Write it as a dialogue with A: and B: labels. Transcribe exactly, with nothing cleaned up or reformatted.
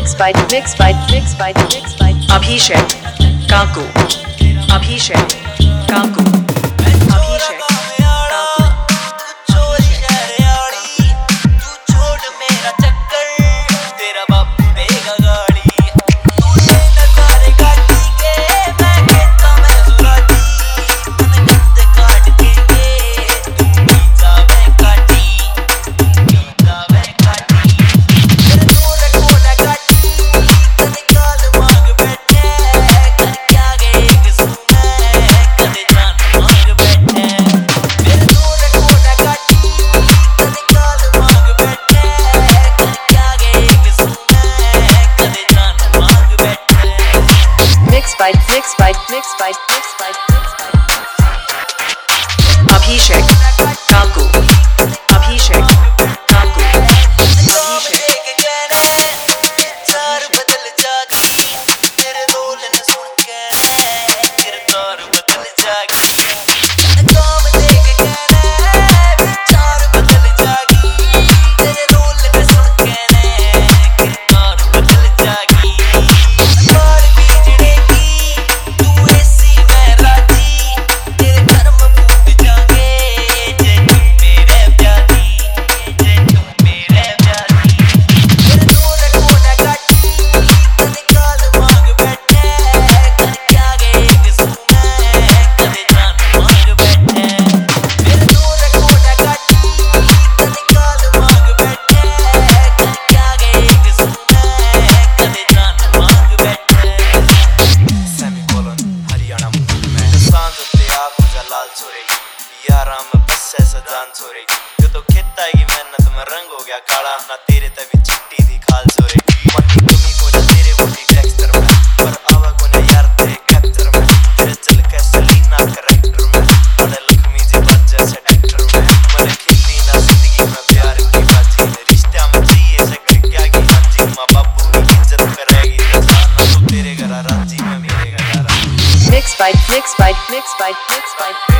A: Mixed by Mixed by Mixed by Mixed by
B: Abhishek Kaku Abhishek Kaku Abhishek Kaku
A: Mixed by Mixed by Mixed by Mixed by
B: Abhishek Kaku Abhishek Kaku Abhishek
C: यारा में बस ऐसा जान छोरेगी जो तो खेता है कि मेहनत में रंग हो गया काला ना तेरे तभी चिट्टी थी खाल छोरेगी मन की कमी को ना तेरे बॉडी टेक्सचर में पर आवा को ना यार तेरे कैप्चर में तेरे चल के सलीना कैरेक्टर में बड़े लक्ष्मी जी बच जैसे एक्टर में मरे खेती ना जिंदगी में प्यार की बाजी रिश्ते में चाहिए से क्या की हाजी माँ बापू की इज्जत करेगी तो तेरे घर राजी में मेरे घर
A: Mixed by Mixed by Mixed by Mixed by